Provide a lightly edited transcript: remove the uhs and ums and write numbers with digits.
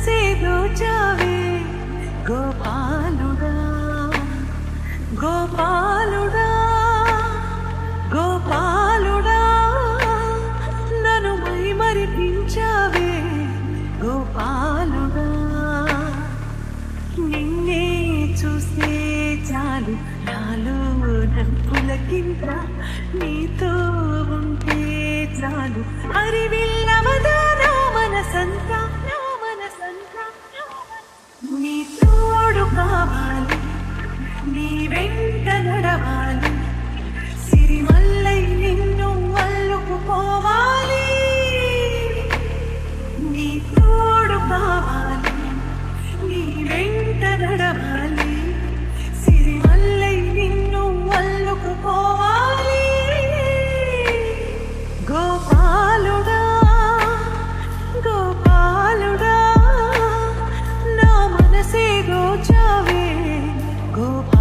మనసే దోచావే గోపాలుడా గోపాలుడా గోపాలుడా నన్ను మైమరిపించావే గోపాలుడా నిన్నే చూస్తే చాలు నాలో పులకింత నీతో ఉంటే చాలు అరివిల్లవదా నా మనసంతా నీ తోడు కావాలి నీ వెంట నడవాలి సిరిమల్లై నిన్ను అల్లుకుపోవాలి నీ తోడు కావాలి నీ వెంట నడవాలి సిరిమల్లై నిన్ను అల్లుకుపోవాలి గోపాలుడా గోపాలుడా నా మనసే దోచావే గోపాలుడా